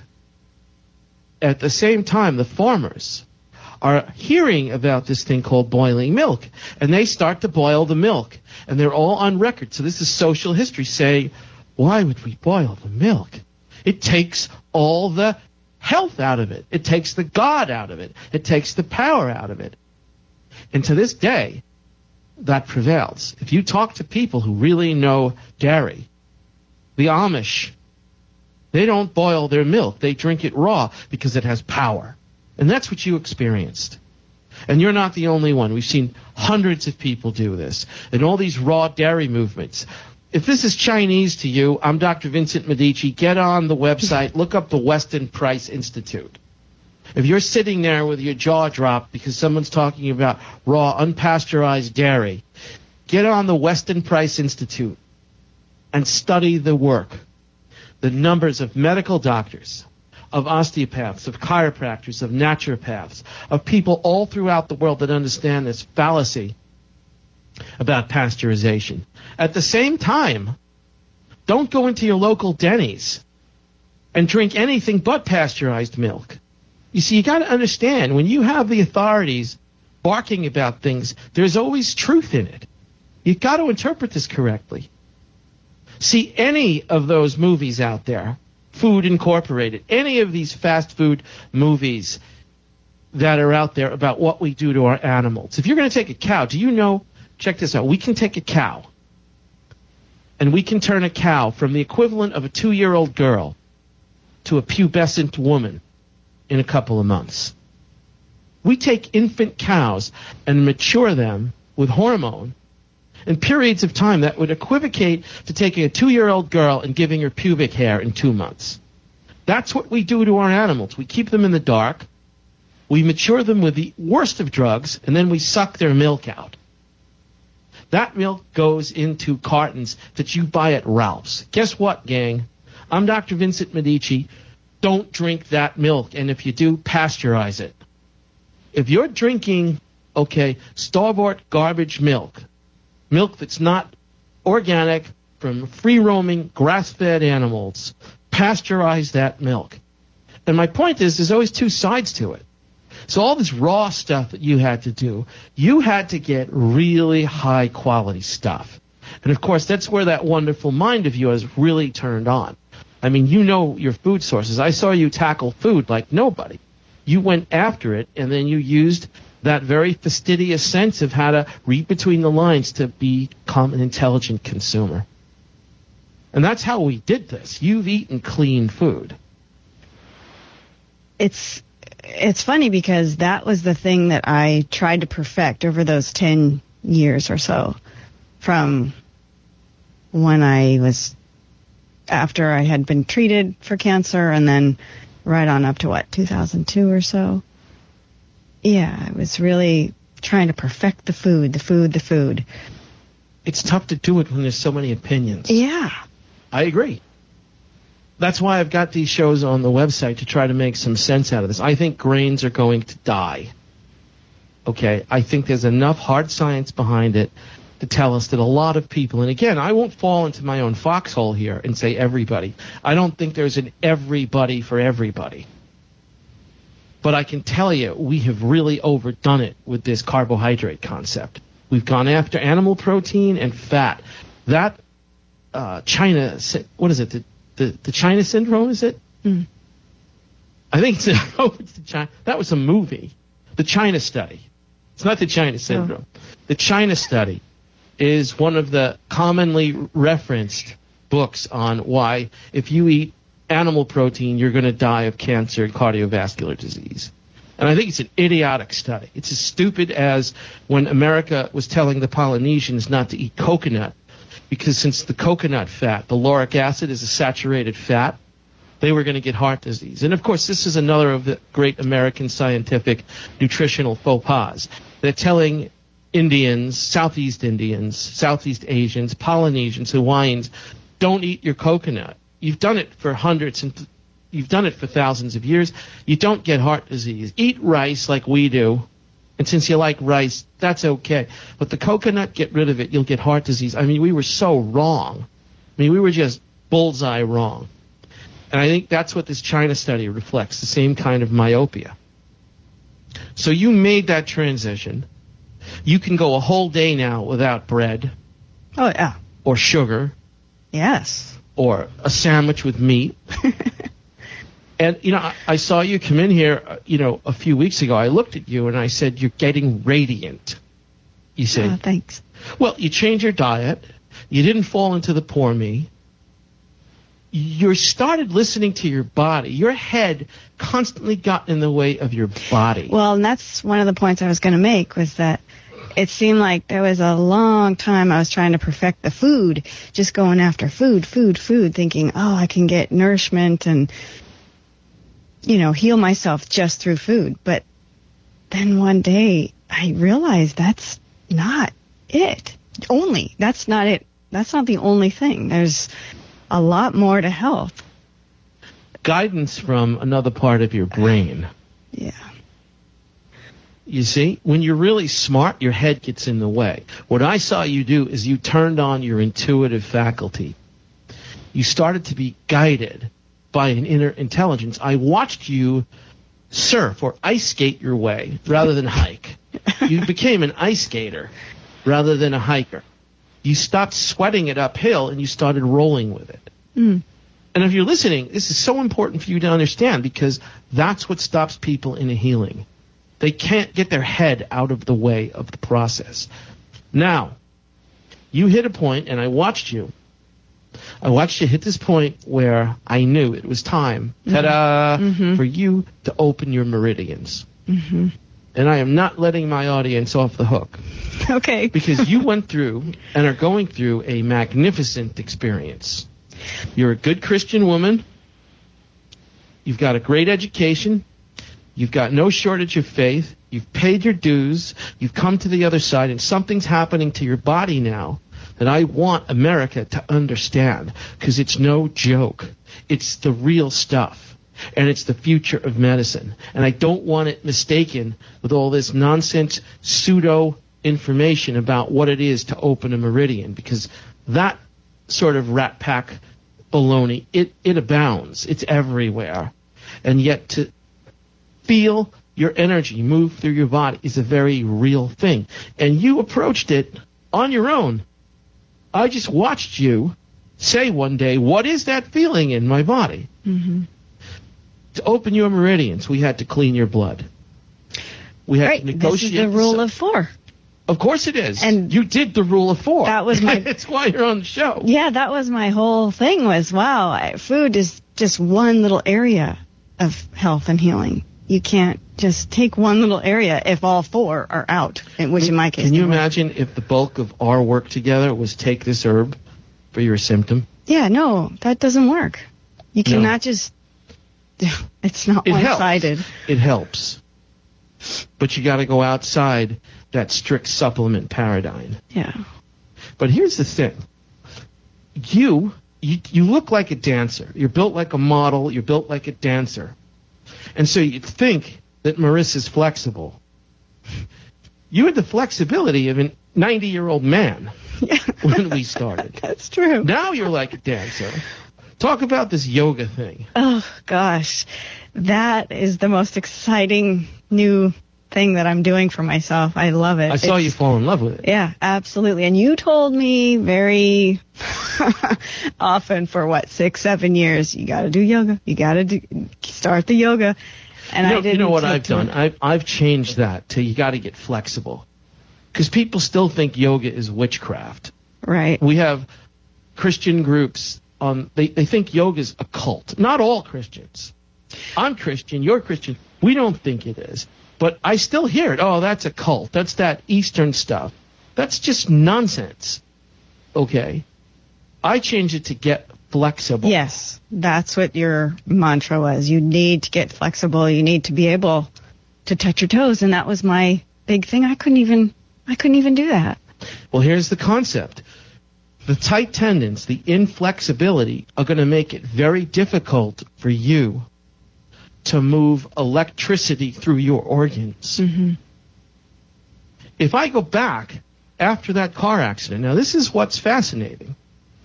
At the same time, the farmers are hearing about this thing called boiling milk, and they start to boil the milk, and they're all on record. So this is social history saying, why would we boil the milk? It takes all the health out of it. It takes the God out of it. It takes the power out of it. And to this day, that prevails. If you talk to people who really know dairy, the Amish, they don't boil their milk. They drink it raw because it has power. And that's what you experienced. And you're not the only one. We've seen hundreds of people do this. And all these raw dairy movements. If this is Chinese to you, I'm Dr. Vincent Medici. Get on the website. Look up the Weston Price Institute. If you're sitting there with your jaw dropped because someone's talking about raw, unpasteurized dairy, get on the Weston Price Institute and study the work. The numbers of medical doctors, of osteopaths, of chiropractors, of naturopaths, of people all throughout the world that understand this fallacy about pasteurization. At the same time, don't go into your local Denny's and drink anything but pasteurized milk. You see, you got to understand, when you have the authorities barking about things, there's always truth in it. You've got to interpret this correctly. See, any of those movies out there, Food Incorporated, any of these fast food movies that are out there about what we do to our animals. If you're going to take a cow, do you know, check this out, we can take a cow and we can turn a cow from the equivalent of a 2-year-old girl to a pubescent woman in a couple of months. We take infant cows and mature them with hormone in periods of time that would equivocate to taking a 2-year-old girl and giving her pubic hair in 2 months. That's what we do to our animals. We keep them in the dark. We mature them with the worst of drugs, and then we suck their milk out. That milk goes into cartons that you buy at Ralph's. Guess what, gang? I'm Dr. Vincent Medici. Don't drink that milk, and if you do, pasteurize it. If you're drinking, store-bought garbage milk that's not organic, from free-roaming, grass-fed animals, pasteurize that milk. And my point is, there's always two sides to it. So all this raw stuff that you had to do, you had to get really high-quality stuff. And, of course, that's where that wonderful mind of yours really turned on. I mean, you know your food sources. I saw you tackle food like nobody. You went after it, and then you used that very fastidious sense of how to read between the lines to become an intelligent consumer. And that's how we did this. You've eaten clean food. It's funny because that was the thing that I tried to perfect over those 10 years or so, from when after I had been treated for cancer, and then right on up to 2002 or so. Yeah, I was really trying to perfect the food. It's tough to do it when there's so many opinions. Yeah. I agree. That's why I've got these shows on the website, to try to make some sense out of this. I think grains are going to die. Okay? I think there's enough hard science behind it to tell us that a lot of people, and again, I won't fall into my own foxhole here and say everybody. I don't think there's an everybody for everybody. But I can tell you, we have really overdone it with this carbohydrate concept. We've gone after animal protein and fat. That China, what is it? The China syndrome, is it? Mm. I think it's the China. That was a movie. The China study. It's not the China syndrome. Oh. The China study is one of the commonly referenced books on why, if you eat animal protein, you're going to die of cancer and cardiovascular disease. And I think it's an idiotic study. It's as stupid as when America was telling the Polynesians not to eat coconut, because since the coconut fat, the lauric acid, is a saturated fat, they were going to get heart disease. And, of course, this is another of the great American scientific nutritional faux pas. They're telling Indians, Southeast Asians, Polynesians, Hawaiians, don't eat your coconut. You've done it for you've done it for thousands of years. You don't get heart disease. Eat rice like we do. And since you like rice, that's okay. But the coconut, get rid of it. You'll get heart disease. I mean, we were so wrong. I mean, we were just bullseye wrong. And I think that's what this China study reflects, the same kind of myopia. So you made that transition. You can go a whole day now without bread. Oh, yeah. Or sugar. Yes. Or a sandwich with meat. And, I saw you come in here, a few weeks ago. I looked at you and I said, you're getting radiant. You said, oh, thanks. Well, you changed your diet. You didn't fall into the poor me. You started listening to your body. Your head constantly got in the way of your body. Well, and that's one of the points I was going to make, was that it seemed like there was a long time I was trying to perfect the food, just going after food, thinking, oh, I can get nourishment and, heal myself just through food. But then one day I realized that's not it. That's not it. That's not the only thing. There's a lot more to health. Guidance from another part of your brain. Yeah. You see, when you're really smart, your head gets in the way. What I saw you do is you turned on your intuitive faculty. You started to be guided by an inner intelligence. I watched you surf or ice skate your way rather than hike. You became an ice skater rather than a hiker. You stopped sweating it uphill and you started rolling with it. Mm. And if you're listening, this is so important for you to understand, because that's what stops people in a healing. They can't get their head out of the way of the process. Now, you hit a point, and I watched you. I watched you hit this point where I knew it was time, for you to open your meridians. Mm-hmm. And I am not letting my audience off the hook. Okay. Because you went through and are going through a magnificent experience. You're a good Christian woman. You've got a great education. You've got no shortage of faith. You've paid your dues. You've come to the other side, and something's happening to your body now that I want America to understand, because it's no joke. It's the real stuff, and it's the future of medicine. And I don't want it mistaken with all this nonsense pseudo information about what it is to open a meridian, because that sort of rat pack baloney, it abounds. It's everywhere. And yet to feel your energy move through your body is a very real thing. And you approached it on your own. I just watched you say one day, what is that feeling in my body? Mm-hmm. To open your meridians, we had to clean your blood. We had to negotiate. This is the rule of 4. Of course it is. And you did the rule of 4. That was my. That's why you're on the show. Yeah, that was my whole thing. Was food is just one little area of health and healing. You can't just take one little area if all 4 are out, which in my case. Can you imagine if the bulk of our work together was take this herb for your symptom? Yeah, no, that doesn't work. You cannot just. It's not one-sided. It helps. But you got to go outside that strict supplement paradigm. Yeah. But here's the thing. You look like a dancer. You're built like a model. You're built like a dancer. And so you'd think that Marissa's flexible. You had the flexibility of a 90-year-old man when we started. That's true. Now you're like a dancer. Talk about this yoga thing. Oh, gosh. That is the most exciting new thing that I'm doing for myself. I love it. I saw you fall in love with it. Yeah, absolutely. And you told me very often for 6, 7 years, you got to do yoga. You got to start the yoga. And I didn't. You know what I've done? I've changed that to you got to get flexible, because people still think yoga is witchcraft. Right. We have Christian groups. They think yoga is a cult. Not all Christians. I'm Christian. You're Christian. We don't think it is. But I still hear it. Oh, that's a cult. That's that Eastern stuff. That's just nonsense. Okay? I changed it to get flexible. Yes, that's what your mantra was. You need to get flexible. You need to be able to touch your toes. And that was my big thing. I couldn't even do that. Well, here's the concept. The tight tendons, the inflexibility, are going to make it very difficult for you to move electricity through your organs. Mm-hmm. If I go back after that car accident, now this is what's fascinating.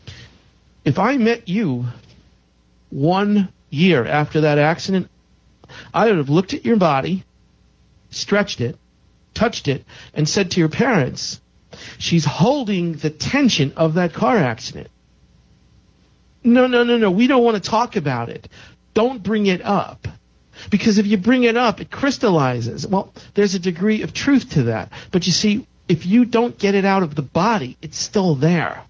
If I met you 1 year after that accident, I would have looked at your body, stretched it, touched it, and said to your parents, she's holding the tension of that car accident. No, we don't want to talk about it. Don't bring it up. Because if you bring it up, it crystallizes. Well, there's a degree of truth to that. But you see, if you don't get it out of the body, it's still there.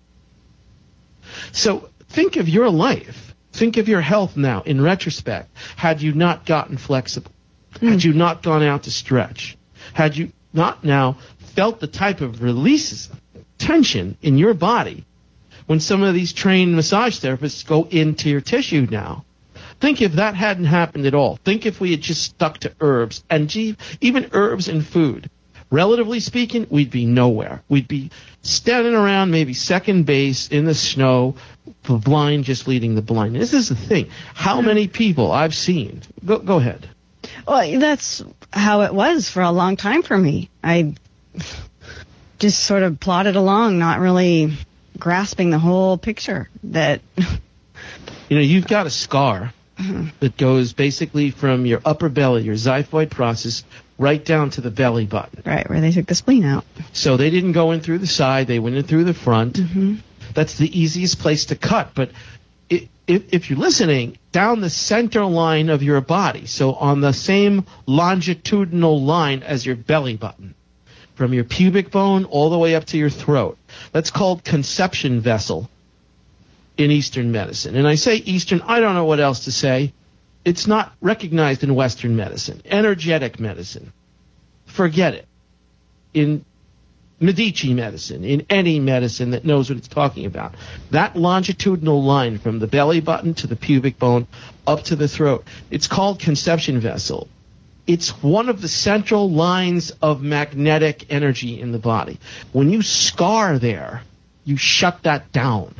So think of your life. Think of your health now, in retrospect. Had you not gotten flexible, had you not gone out to stretch, had you not now felt the type of releases, tension in your body when some of these trained massage therapists go into your tissue now. Think if that hadn't happened at all. Think if we had just stuck to herbs, and even herbs and food. Relatively speaking, we'd be nowhere. We'd be standing around maybe second base in the snow, the blind just leading the blind. This is the thing. How many people I've seen. Go ahead. Well, that's how it was for a long time for me. I just sort of plodded along, not really grasping the whole picture. That you've got a scar that goes basically from your upper belly, your xiphoid process, right down to the belly button. Right, where they took the spleen out. So they didn't go in through the side, they went in through the front. Mm-hmm. That's the easiest place to cut. But if you're listening, down the center line of your body, so on the same longitudinal line as your belly button, from your pubic bone all the way up to your throat. That's called conception vessel in Eastern medicine. And I say Eastern, I don't know what else to say. It's not recognized in Western medicine. Energetic medicine. Forget it. In Medici medicine, in any medicine that knows what it's talking about. That longitudinal line from the belly button to the pubic bone up to the throat, it's called conception vessel. It's one of the central lines of magnetic energy in the body. When you scar there, you shut that down.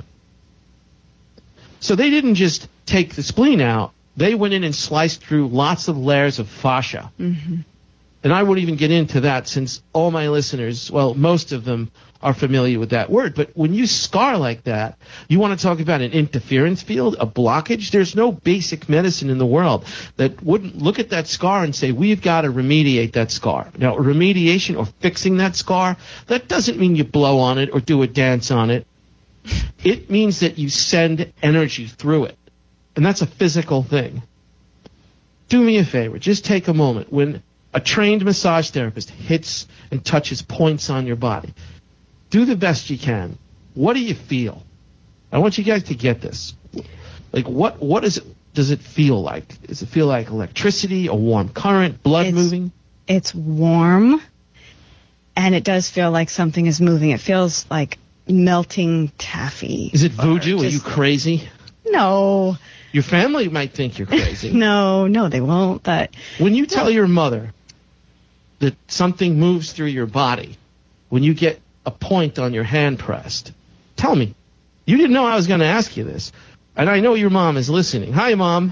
So they didn't just take the spleen out. They went in and sliced through lots of layers of fascia. Mm-hmm. And I won't even get into that since all my listeners, well, most of them are familiar with that word. But when you scar like that, you want to talk about an interference field, a blockage. There's no basic medicine in the world that wouldn't look at that scar and say, we've got to remediate that scar. Now, remediation or fixing that scar, that doesn't mean you blow on it or do a dance on it. It means that you send energy through it. And that's a physical thing. Do me a favor. Just take a moment. When a trained massage therapist hits and touches points on your body, do the best you can. What do you feel? I want you guys to get this. Like, what is it, does it feel like? Does it feel like electricity, a warm current, blood moving? It's warm, and it does feel like something is moving. It feels like melting taffy. Is it voodoo? Are you crazy? No. Your family might think you're crazy. No, they won't. But when you tell your mother that something moves through your body, when you get a point on your hand pressed, tell me. You didn't know I was going to ask you this. And I know your mom is listening. Hi, Mom.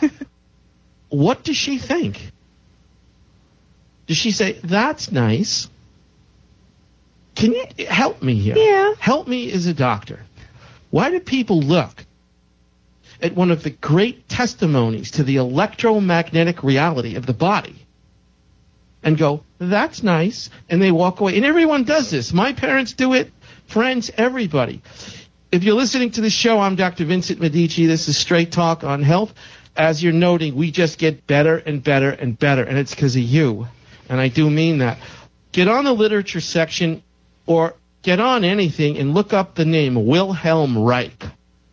What does she think? Does she say, that's nice? Can you help me here? Yeah. Help me as a doctor. Why do people look at one of the great testimonies to the electromagnetic reality of the body and go, that's nice, and they walk away? And everyone does this. My parents do it, friends, everybody. If you're listening to the show, I'm Dr. Vincent Medici. This is Straight Talk on Health. As you're noting, we just get better and better and better, and it's because of you, and I do mean that. Get on the literature section or get on anything and look up the name Wilhelm Reich.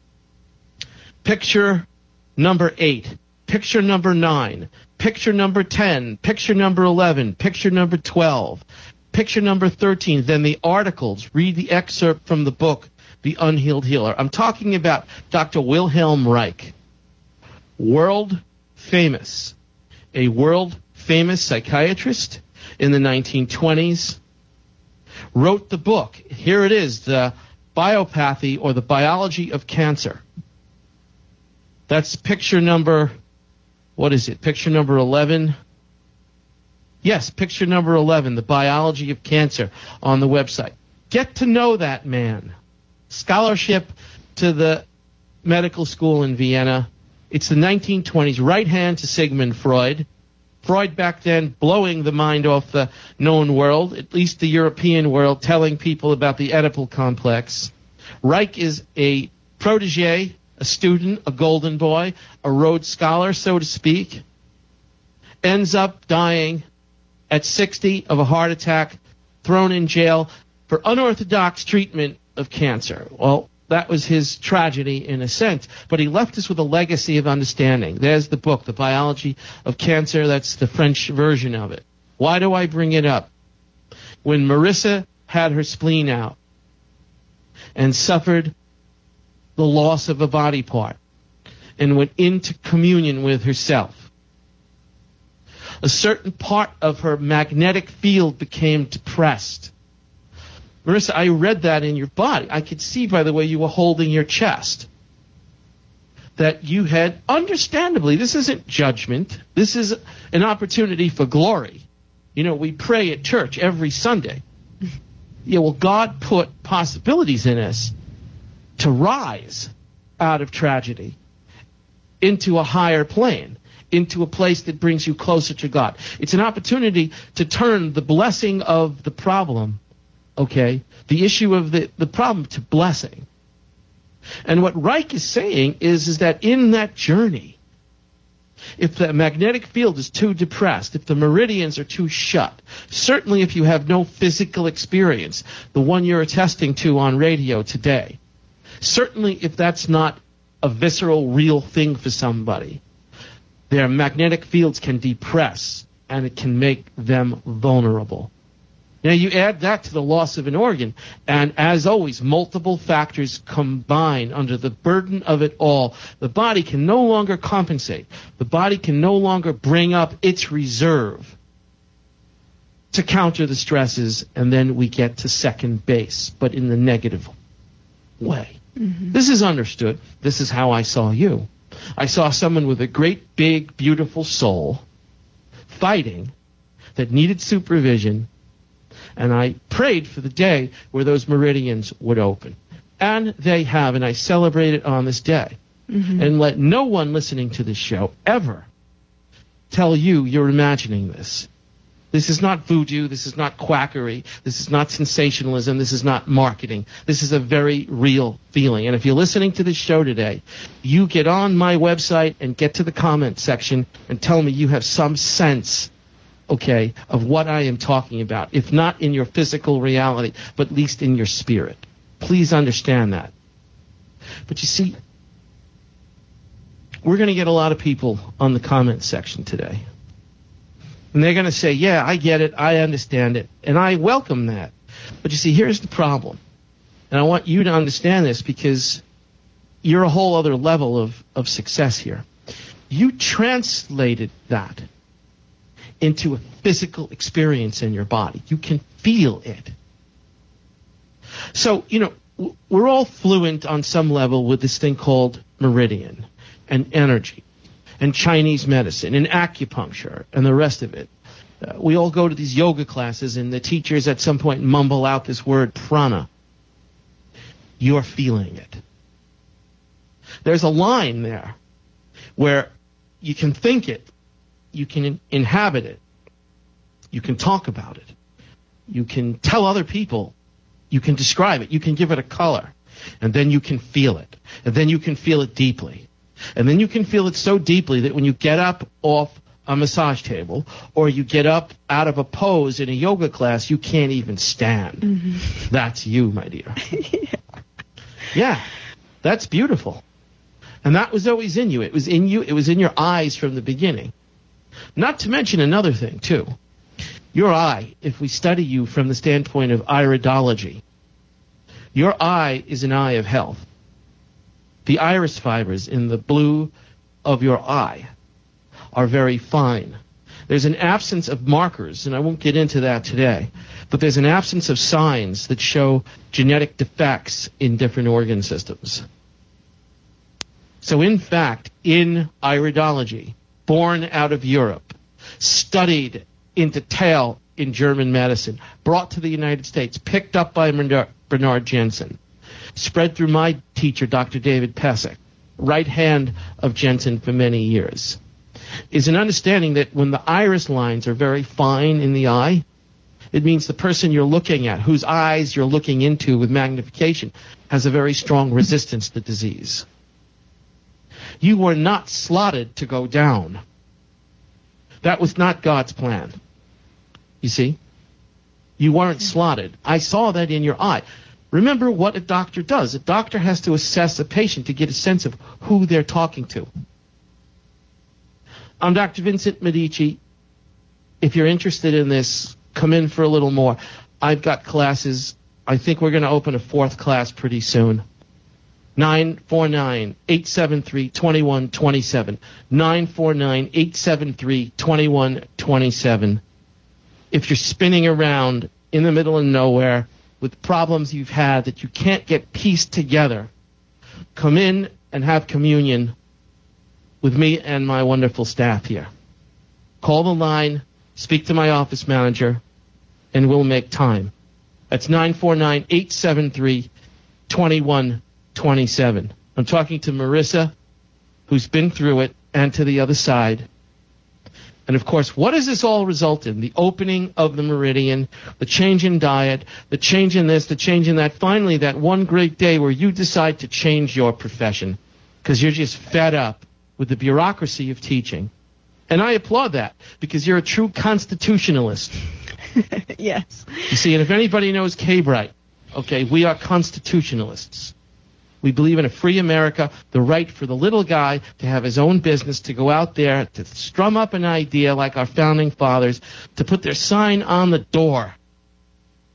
Picture number 8, picture number 9, picture number 10, picture number 11, picture number 12, picture number 13, then the articles. Read the excerpt from the book, The Unhealed Healer. I'm talking about Dr. Wilhelm Reich, world famous, a world famous psychiatrist in the 1920s, wrote the book. Here it is, The Biopathy or the Biology of Cancer. That's picture number, what is it, picture number 11? Yes, picture number 11, The Biology of Cancer, on the website. Get to know that man. Scholarship to the medical school in Vienna. It's the 1920s, right hand to Sigmund Freud. Freud back then blowing the mind off the known world, at least the European world, telling people about the Oedipal complex. Reich is a protege, a student, a golden boy, a Rhodes Scholar, so to speak. Ends up dying at 60 of a heart attack, thrown in jail for unorthodox treatment of cancer. Well, that was his tragedy in a sense, but he left us with a legacy of understanding. There's the book, The Biology of Cancer. That's the French version of it. Why do I bring it up? When Marissa had her spleen out and suffered the loss of a body part and went into communion with herself, a certain part of her magnetic field became depressed. Marissa, I read that in your body. I could see by the way you were holding your chest that you had, understandably, this isn't judgment. This is an opportunity for glory. You know, we pray at church every Sunday. Yeah, well, God put possibilities in us to rise out of tragedy into a higher plane, into a place that brings you closer to God. It's an opportunity to turn the blessing of the problem, okay, the issue of the problem, to blessing. And what Reich is saying is that in that journey, if the magnetic field is too depressed, if the meridians are too shut, certainly if you have no physical experience, the one you're attesting to on radio today, certainly if that's not a visceral, real thing for somebody, their magnetic fields can depress and it can make them vulnerable. Now, you add that to the loss of an organ, and as always, multiple factors combine under the burden of it all. The body can no longer compensate. The body can no longer bring up its reserve to counter the stresses, and then we get to second base, but in the negative way. Mm-hmm. This is understood. This is how I saw you. I saw someone with a great, big, beautiful soul fighting that needed supervision, and I prayed for the day where those meridians would open. And they have, and I celebrate it on this day. Mm-hmm. And let no one listening to this show ever tell you you're imagining this. This is not voodoo. This is not quackery. This is not sensationalism. This is not marketing. This is a very real feeling. And if you're listening to this show today, you get on my website and get to the comment section and tell me you have some sense, okay, of what I am talking about. If not in your physical reality, but at least in your spirit. Please understand that. But you see, we're going to get a lot of people on the comment section today. And they're going to say, yeah, I get it, I understand it, and I welcome that. But you see, here's the problem. And I want you to understand this because you're a whole other level of success here. You translated that into a physical experience in your body. You can feel it. So, we're all fluent on some level with this thing called meridian and energy and Chinese medicine and acupuncture and the rest of it. We all go to these yoga classes and the teachers at some point mumble out this word prana. You're feeling it. There's a line there where you can think it, you can inhabit it, you can talk about it, you can tell other people, you can describe it, you can give it a color, and then you can feel it, and then you can feel it deeply. And then you can feel it so deeply that when you get up off a massage table or you get up out of a pose in a yoga class, you can't even stand. Mm-hmm. That's you, my dear. Yeah, that's beautiful. And that was always in you. It was in you. It was in your eyes from the beginning. Not to mention another thing, too. Your eye, if we study you from the standpoint of iridology, your eye is an eye of health. The iris fibers in the blue of your eye are very fine. There's an absence of markers, and I won't get into that today, but there's an absence of signs that show genetic defects in different organ systems. So in fact, in iridology, born out of Europe, studied in detail in German medicine, brought to the United States, picked up by Bernard Jensen, spread through my teacher, Dr. David Pesek, right hand of Jensen for many years, is an understanding that when the iris lines are very fine in the eye, it means the person you're looking at, whose eyes you're looking into with magnification, has a very strong resistance to disease. You were not slotted to go down. That was not God's plan. You see? You weren't slotted. I saw that in your eye. Remember what a doctor does. A doctor has to assess a patient to get a sense of who they're talking to. I'm Dr. Vincent Medici. If you're interested in this, come in for a little more. I've got classes. I think we're going to open a fourth class pretty soon. 949-873-2127. 949-873-2127. If you're spinning around in the middle of nowhere with problems you've had that you can't get pieced together, come in and have communion with me and my wonderful staff here. Call the line, speak to my office manager, and we'll make time. That's 949-873-2127. I'm talking to Marissa, who's been through it, and to the other side. And, of course, what does this all result in? The opening of the meridian, the change in diet, the change in this, the change in that. Finally, that one great day where you decide to change your profession because you're just fed up with the bureaucracy of teaching. And I applaud that because you're a true constitutionalist. Yes. You see, and if anybody knows K-Bright, okay, we are constitutionalists. We believe in a free America, the right for the little guy to have his own business, to go out there, to strum up an idea like our founding fathers, to put their sign on the door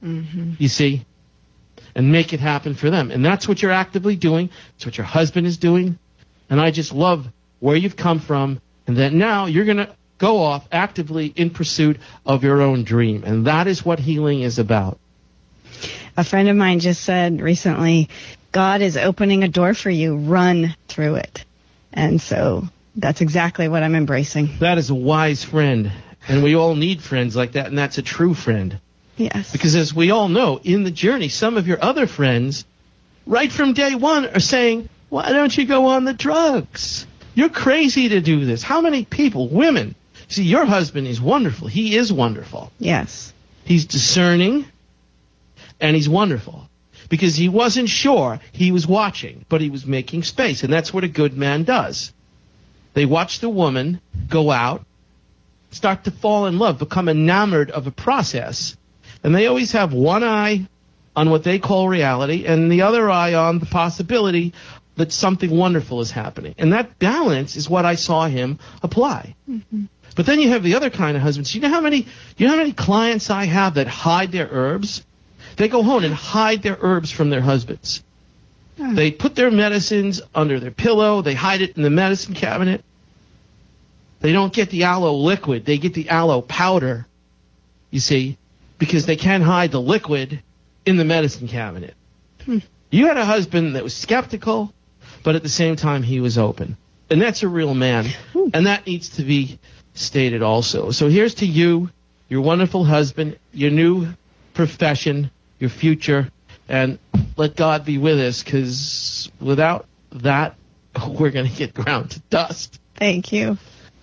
you see, and make it happen for them. And that's what you're actively doing. It's what your husband is doing. And I just love where you've come from, and that now you're going to go off actively in pursuit of your own dream. And that is what healing is about. A friend of mine just said recently, God is opening a door for you. Run through it. And so that's exactly what I'm embracing. That is a wise friend. And we all need friends like that, and that's a true friend. Yes. Because as we all know, in the journey, some of your other friends, right from day one, are saying, why don't you go on the drugs? You're crazy to do this. How many people, women, see, your husband is wonderful. He is wonderful. Yes. He's discerning, and he's wonderful. Because he wasn't sure he was watching, but he was making space. And that's what a good man does. They watch the woman go out, start to fall in love, become enamored of a process. And they always have one eye on what they call reality and the other eye on the possibility that something wonderful is happening. And that balance is what I saw him apply. Mm-hmm. But then you have the other kind of husbands. You know how many clients I have that hide their herbs? They go home and hide their herbs from their husbands. Oh. They put their medicines under their pillow. They hide it in the medicine cabinet. They don't get the aloe liquid. They get the aloe powder, you see, because they can't hide the liquid in the medicine cabinet. You had a husband that was skeptical, but at the same time he was open. And that's a real man. And that needs to be stated also. So here's to you, your wonderful husband, your new profession, your future, and let God be with us, because without that, we're going to get ground to dust. Thank you.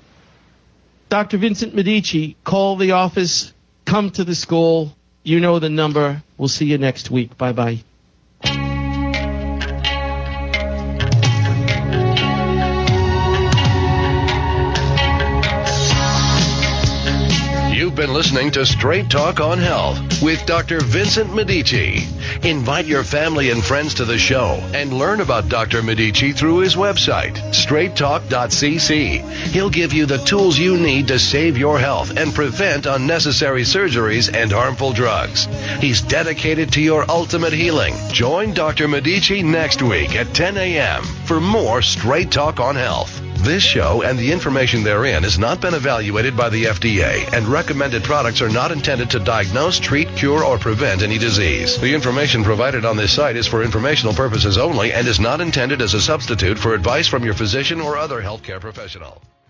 Dr. Vincent Medici, call the office, come to the school. You know the number. We'll see you next week. Bye-bye. You've been listening to Straight Talk on Health with Dr. Vincent Medici. Invite your family and friends to the show and learn about Dr. Medici through his website, straighttalk.cc. He'll give you the tools you need to save your health and prevent unnecessary surgeries and harmful drugs. He's dedicated to your ultimate healing. Join Dr. Medici next week at 10 a.m. for more Straight Talk on Health. This show and the information therein has not been evaluated by the FDA, and recommended products are not intended to diagnose, treat, cure, or prevent any disease. The information provided on this site is for informational purposes only and is not intended as a substitute for advice from your physician or other healthcare professional.